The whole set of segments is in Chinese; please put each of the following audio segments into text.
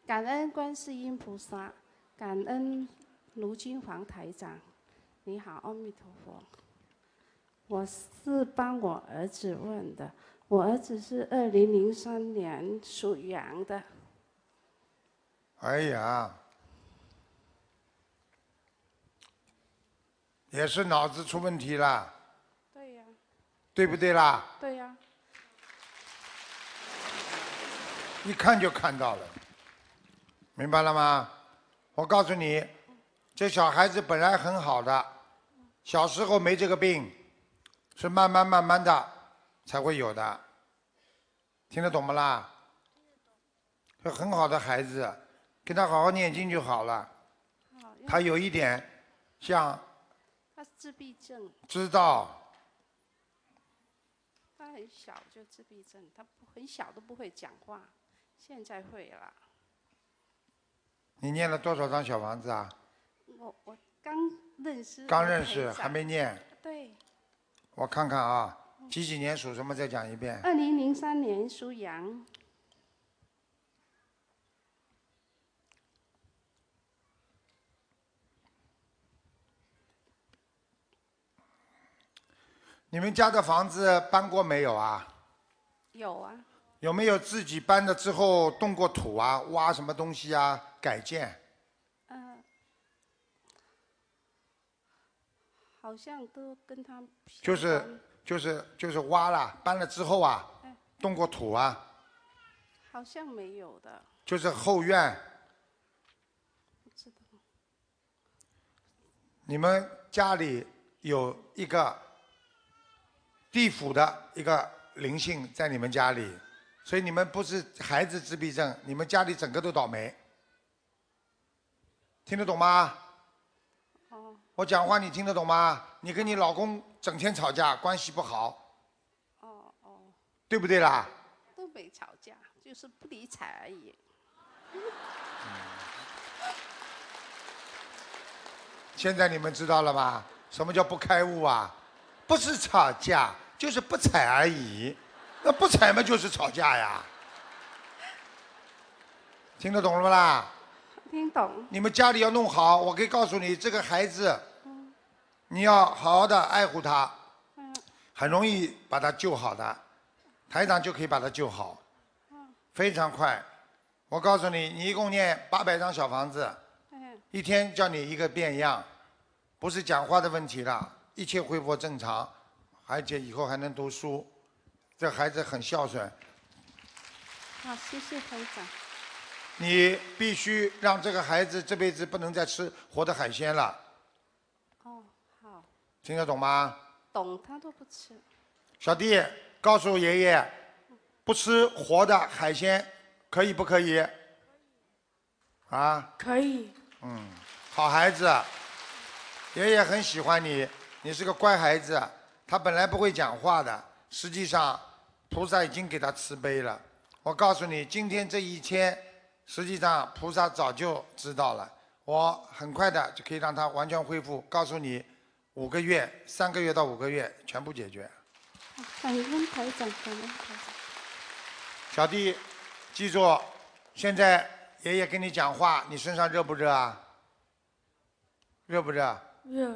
感恩观世音菩萨，感恩卢金黄台长。你好，阿弥陀佛。我是帮我儿子问的，我儿子是2003年属羊的。 哎呀，也是脑子出问题了。 对呀。 对不对啦？ 对呀。 一看就看到了，明白了吗？我告诉你，这小孩子本来很好的，小时候没这个病，是慢慢的才会有的，听得懂不啦？这很好的孩子，给他好好念经就好了。他有一点像。 他是自闭症。 知道。 他很小就自闭症，他很小都不会讲话，现在会了。 你念了多少张小房子啊？ 我刚认识。 刚认识，还没念。 对。 我看看啊，几年属什么？再讲一遍。 2003年属羊。 你们家的房子搬过没有啊？ 有啊。 有没有自己搬了之后动过土啊？挖什么东西啊？改建？ 好像都跟他。 就是挖了，搬了之后啊，动过土啊？ 好像没有的。 就是后院。 不知道。 你们家里有一个地府的一个灵性在你们家里，所以你们不是孩子自闭症，你们家里整个都倒霉。听得懂吗？我讲话你听得懂吗？你跟你老公整天吵架，关系不好。对不对啦？ 都没吵架，就是不理睬而已。 现在你们知道了吧？什么叫不开悟啊？不是吵架，就是不睬而已。那不睬嘛，就是吵架呀。听得懂了不啦？ 听懂。 你们家里要弄好，我可以告诉你，这个孩子，你要好好的爱护他，很容易把他救好的，台长就可以把他救好，非常快。我告诉你，你一共念800张小房子，一天叫你一个变样，不是讲话的问题了，一切恢复正常，而且以后还能读书，这孩子很孝顺。 好，谢谢台长。 你必须让这个孩子这辈子不能再吃活的海鲜了。 哦，好。 听得懂吗？ 懂，他都不吃。 小弟，告诉爷爷，不吃活的海鲜，可以不可以？啊？ 可以。 好孩子，爷爷很喜欢你，你是个乖孩子。他本来不会讲话的，实际上菩萨已经给他慈悲了。我告诉你，今天这一天，实际上菩萨早就知道了。我很快的就可以让他完全恢复。告诉你，5个月，3个月到5个月全部解决。 感恩台长，感恩台长。 小弟，记住，现在爷爷跟你讲话，你身上热不热啊？热不热？ 热。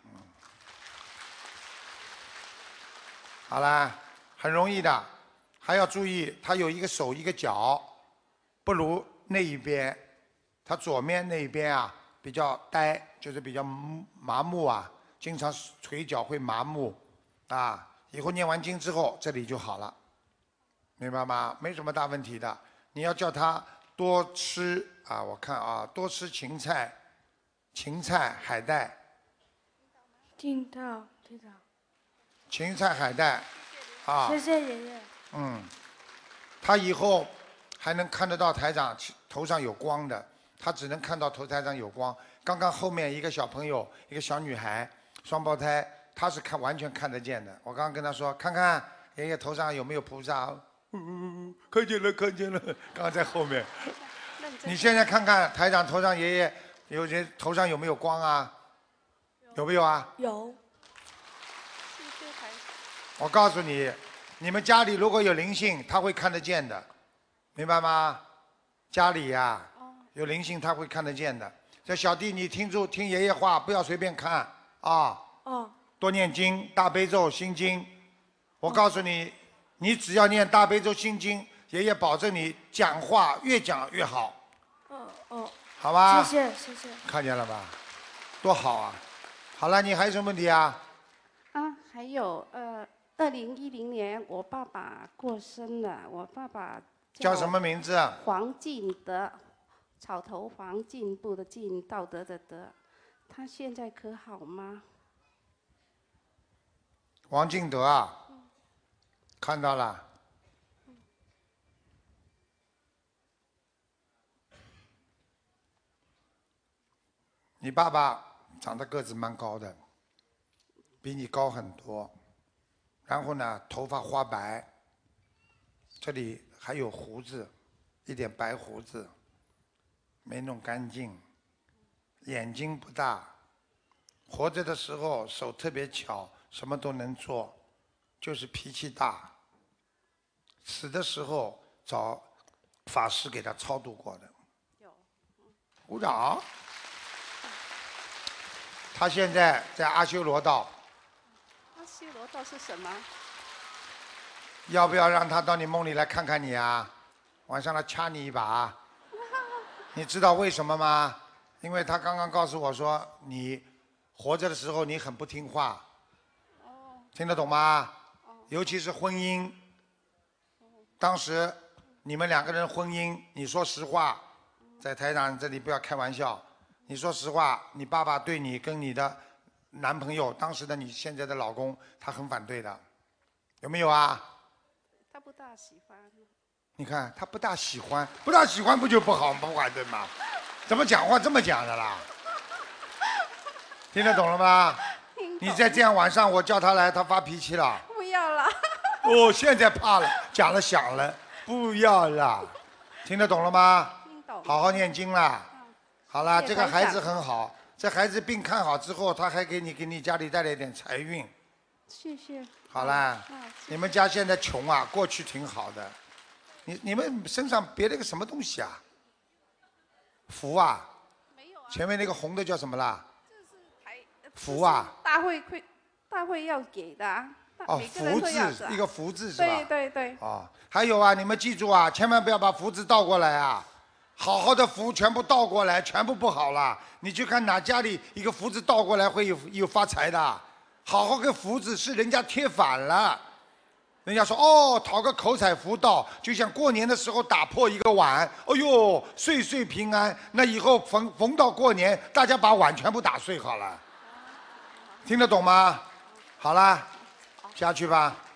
好啦，很容易的，还要注意，他有一个手一个脚，不如那一边，他左面那一边啊比较呆，就是比较麻木啊，经常腿脚会麻木，啊，以后念完经之后这里就好了，明白吗？没什么大问题的，你要叫他多吃啊，我看啊，多吃芹菜、海带。 听到，听到。 芹菜、海带，啊。 谢谢爷爷。 他以后还能看得到台长头上有光的，他只能看到台上有光。刚刚后面一个小朋友，一个小女孩，双胞胎，他是完全看得见的。我刚刚跟他说，看看爷爷头上有没有菩萨，看见了，看见了。刚刚在后面。你现在看看台长头上爷爷头上有没有光啊？有没有啊？ 有。 我告诉你，你们家里如果有灵性，他会看得见的，明白吗？家里呀、 有灵性他会看得见的。这小弟你听爷爷话，不要随便看啊。 哦。 多念经，大悲咒、心经。我告诉你，你只要念大悲咒、心经，爷爷保证你讲话越讲越好。 哦。 好吧。 谢谢。 看见了吧？多好啊！好了，你还有什么问题啊？ 还有2010年我爸爸过生了，我爸爸叫什么名字？ 黄进德，草头黄进步的进，道德的德，他现在可好吗？ 王进德啊，看到了。你爸爸长得个子蛮高的，比你高很多。然后呢，头发花白，这里还有胡子，一点白胡子，没弄干净。眼睛不大，活着的时候手特别巧，什么都能做，就是脾气大。死的时候找法师给他超度过的。鼓掌。他现在在阿修罗道。 阿修罗道是什么？ 要不要让他到你梦里来看看你啊？晚上来掐你一把。你知道为什么吗？因为他刚刚告诉我说，你活着的时候你很不听话。听得懂吗？尤其是婚姻。当时你们两个人婚姻，你说实话，在台长这里不要开玩笑。你说实话，你爸爸对你跟你的男朋友，当时的你现在的老公，他很反对的，有没有啊？ 他不大喜欢。 你看他不大喜欢，不就不好不反对吗？怎么讲话这么讲的啦？听得懂了吗？你再这样晚上我叫他来，他发脾气了。 不要了。 哦，现在怕了，讲了想了，不要了，听得懂了吗？ 听懂。 好好念经啦。好了，这个孩子很好，这孩子病看好之后，他还给你家里带来一点财运。 谢谢。 好啦，你们家现在穷啊，过去挺好的。你们身上别了个什么东西啊？福啊？ 没有啊。 前面那个红的叫什么啦？ 这是福啊。 大会要给的啊。 哦，福字，一个福字是吧？ 对。 哦，还有啊，你们记住啊，千万不要把福字倒过来啊。好好的福全部倒过来，全部不好了。你去看哪家里一个福字倒过来会有发财的？好好个福字是人家贴反了。人家说哦，讨个口彩福到，就像过年的时候打破一个碗，哎呦，岁岁平安。那以后逢到过年，大家把碗全部打碎好了。听得懂吗？好了，下去吧。